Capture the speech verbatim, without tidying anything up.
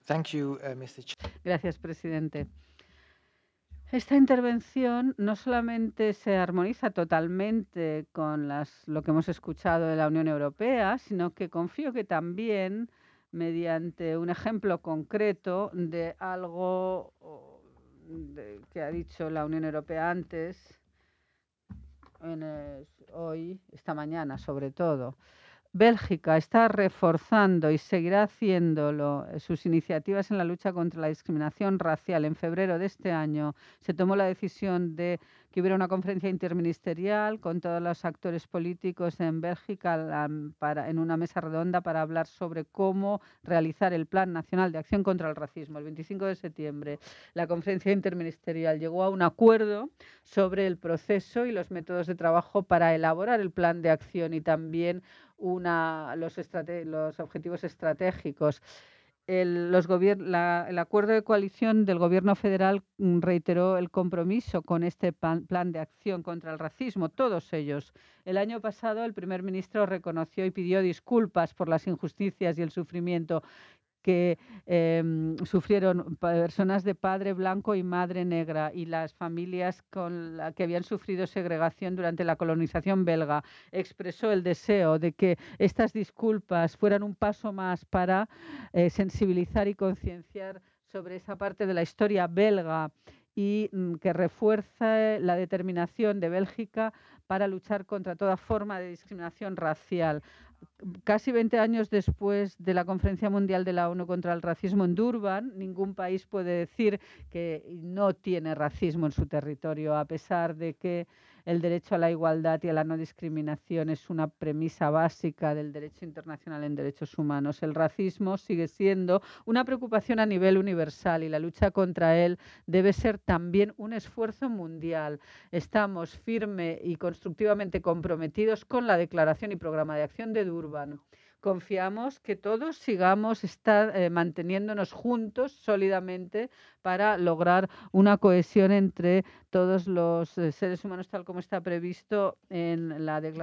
Thank you, uh, mister Ch Gracias, presidente. Esta intervención no solamente se armoniza totalmente con las lo que hemos escuchado de la Unión Europea, sino que confío que también, mediante un ejemplo concreto de algo o de que ha dicho la Unión Europea antes, en es hoy, esta mañana sobre todo. Bélgica está reforzando y seguirá haciéndolo eh, sus iniciativas en la lucha contra la discriminación racial. En febrero de este año se tomó la decisión de que hubiera una conferencia interministerial con todos los actores políticos en Bélgica la- para, en una mesa redonda para hablar sobre cómo realizar el Plan Nacional de Acción contra el Racismo. El veinticinco de septiembre la conferencia interministerial llegó a un acuerdo sobre el proceso y los métodos de trabajo para elaborar el plan de acción y también una, los, estrate, los objetivos estratégicos. El, los la, el acuerdo de coalición del Gobierno federal reiteró el compromiso con este plan, plan de acción contra el racismo, todos ellos. El año pasado el primer ministro reconoció y pidió disculpas por las injusticias y el sufrimiento que eh, sufrieron personas de padre blanco y madre negra y las familias con la que habían sufrido segregación durante la colonización belga. Expresó el deseo de que estas disculpas fueran un paso más para eh, sensibilizar y concienciar sobre esa parte de la historia belga y mm, que refuerza la determinación de Bélgica para luchar contra toda forma de discriminación racial. Casi veinte años después de la Conferencia Mundial de la ONU contra el Racismo en Durban, ningún país puede decir que no tiene racismo en su territorio, a pesar de que el derecho a la igualdad y a la no discriminación es una premisa básica del derecho internacional en derechos humanos. El racismo sigue siendo una preocupación a nivel universal y la lucha contra él debe ser también un esfuerzo mundial. Estamos firme y constructivamente comprometidos con la Declaración y Programa de Acción de Durban. Confiamos que todos sigamos estar, eh, manteniéndonos juntos sólidamente para lograr una cohesión entre todos los eh, seres humanos tal como está previsto en la Declaración